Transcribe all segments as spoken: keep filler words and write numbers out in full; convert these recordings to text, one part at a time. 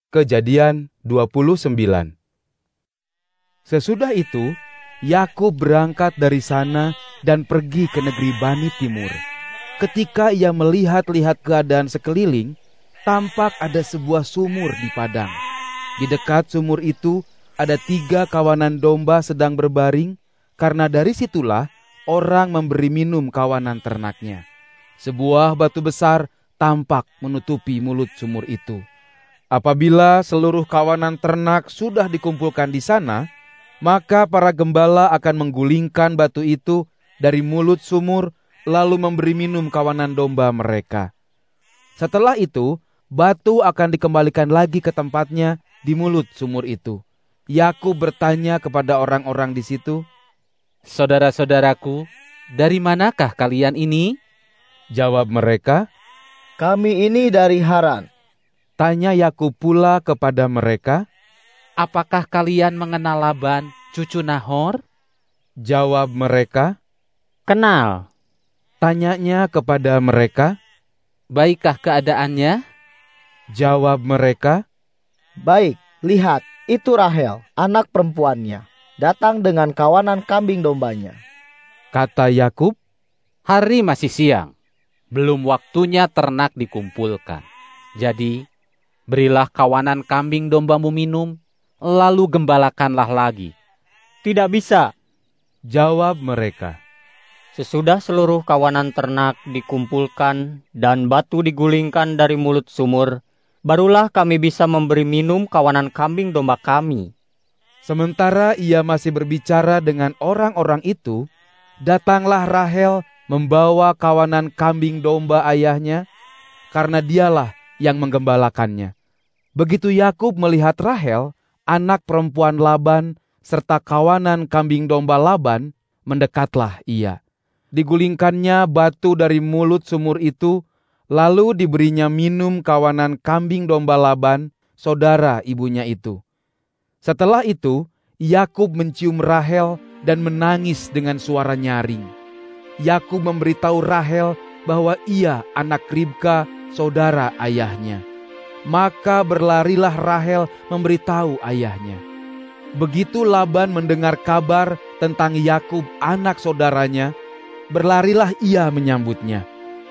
Kejadian dua puluh sembilan. Sesudah itu, Yakub berangkat dari sana dan pergi ke negeri Bani Timur. Ketika ia melihat-lihat keadaan sekeliling, tampak ada sebuah sumur di padang. Di dekat sumur itu ada tiga kawanan domba sedang berbaring, karena dari situlah orang memberi minum kawanan ternaknya. Sebuah batu besar tampak menutupi mulut sumur itu. Apabila seluruh kawanan ternak sudah dikumpulkan di sana, maka para gembala akan menggulingkan batu itu dari mulut sumur, lalu memberi minum kawanan domba mereka. Setelah itu, batu akan dikembalikan lagi ke tempatnya di mulut sumur itu. Yakub bertanya kepada orang-orang di situ, "Saudara-saudaraku, dari manakah kalian ini?" Jawab mereka, "Kami ini dari Haran." Tanya Yakub pula kepada mereka, "Apakah kalian mengenal Laban, cucu Nahor?" Jawab mereka, "Kenal." Tanyanya kepada mereka, "Baikkah keadaannya?" Jawab mereka, "Baik, lihat, itu Rahel, anak perempuannya, datang dengan kawanan kambing dombanya." Kata Yakub, "Hari masih siang, belum waktunya ternak dikumpulkan. Jadi, berilah kawanan kambing dombamu minum, lalu gembalakanlah lagi." "Tidak bisa," jawab mereka. "Sesudah seluruh kawanan ternak dikumpulkan dan batu digulingkan dari mulut sumur, barulah kami bisa memberi minum kawanan kambing domba kami." Sementara ia masih berbicara dengan orang-orang itu, datanglah Rahel membawa kawanan kambing domba ayahnya, karena dialah yang menggembalakannya. Begitu Yakub melihat Rahel, anak perempuan Laban, serta kawanan kambing domba Laban, mendekatlah ia. Digulingkannya batu dari mulut sumur itu, lalu diberinya minum kawanan kambing domba Laban, saudara ibunya itu. Setelah itu, Yakub mencium Rahel dan menangis dengan suara nyaring. Yakub memberitahu Rahel bahwa ia anak Ribka, saudara ayahnya. Maka berlarilah Rahel memberitahu ayahnya. Begitu Laban mendengar kabar tentang Yakub anak saudaranya, berlarilah ia menyambutnya.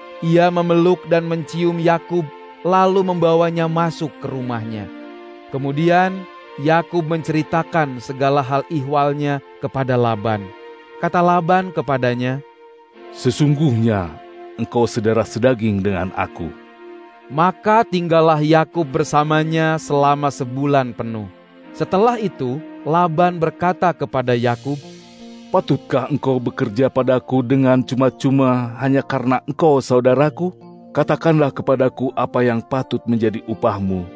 Ia memeluk dan mencium Yakub, lalu membawanya masuk ke rumahnya. Kemudian Yakub menceritakan segala hal ihwalnya kepada Laban. Kata Laban kepadanya, "Sesungguhnya engkau saudara sedaging dengan aku." Maka tinggallah Yakub bersamanya selama sebulan penuh. Setelah itu, Laban berkata kepada Yakub, "Patutkah engkau bekerja padaku dengan cuma-cuma hanya karena engkau saudaraku? Katakanlah kepadaku apa yang patut menjadi upahmu."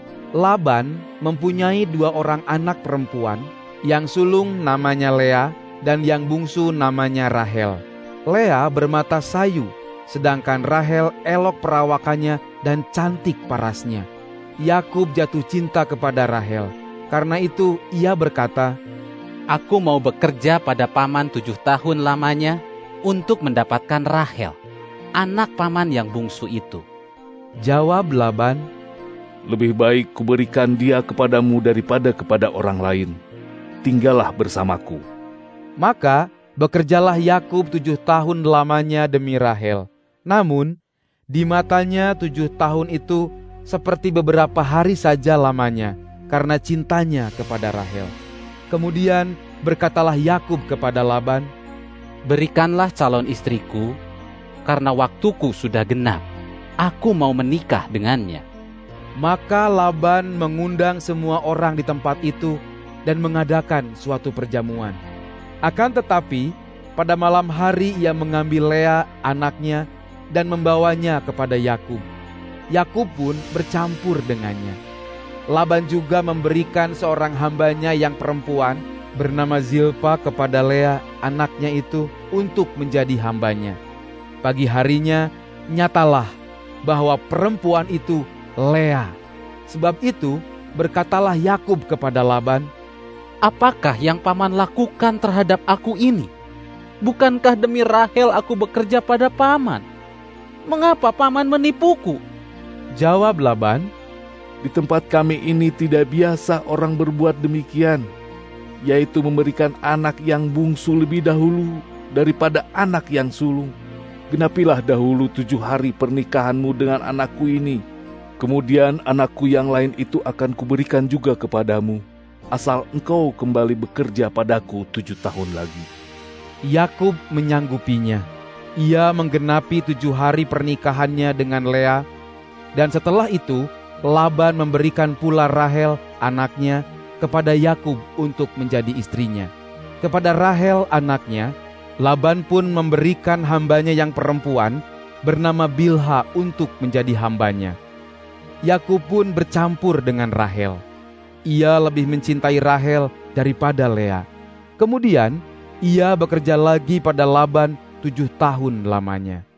Laban mempunyai dua orang anak perempuan, yang sulung namanya Lea dan yang bungsu namanya Rahel. Lea bermata sayu, sedangkan Rahel elok perawakannya dan cantik parasnya. Yakub jatuh cinta kepada Rahel. Karena itu ia berkata, "Aku mau bekerja pada paman tujuh tahun lamanya untuk mendapatkan Rahel, anak paman yang bungsu itu." Jawab Laban, "Lebih baik kuberikan dia kepadamu daripada kepada orang lain. Tinggallah bersamaku." Maka bekerjalah Yakub tujuh tahun lamanya demi Rahel. Namun, di matanya tujuh tahun itu seperti beberapa hari saja lamanya, karena cintanya kepada Rahel. Kemudian berkatalah Yakub kepada Laban, "Berikanlah calon istriku, karena waktuku sudah genap. Aku mau menikah dengannya." Maka Laban mengundang semua orang di tempat itu dan mengadakan suatu perjamuan. Akan tetapi, pada malam hari ia mengambil Lea anaknya dan membawanya kepada Yakub. Yakub pun bercampur dengannya. Laban juga memberikan seorang hambanya yang perempuan bernama Zilpa kepada Lea anaknya itu untuk menjadi hambanya. Pagi harinya nyatalah bahwa perempuan itu Lea. Sebab itu berkatalah Yakub kepada Laban, "Apakah yang paman lakukan terhadap aku ini? Bukankah demi Rahel aku bekerja pada paman? Mengapa paman menipuku?" Jawab Laban, Di tempat kami ini tidak biasa orang berbuat demikian, yaitu memberikan anak yang bungsu lebih dahulu daripada anak yang sulung. Genapilah dahulu tujuh hari pernikahanmu dengan anakku ini. Kemudian anakku yang lain itu akan kuberikan juga kepadamu, asal engkau kembali bekerja padaku tujuh tahun lagi. Yakub menyanggupinya. Ia menggenapi tujuh hari pernikahannya dengan Lea, dan setelah itu Laban memberikan pula Rahel anaknya kepada Yakub untuk menjadi istrinya. Kepada Rahel anaknya, Laban pun memberikan hambanya yang perempuan bernama Bilha untuk menjadi hambanya. Yakub pun bercampur dengan Rahel. Ia lebih mencintai Rahel daripada Lea. Kemudian ia bekerja lagi pada Laban tujuh tahun lamanya.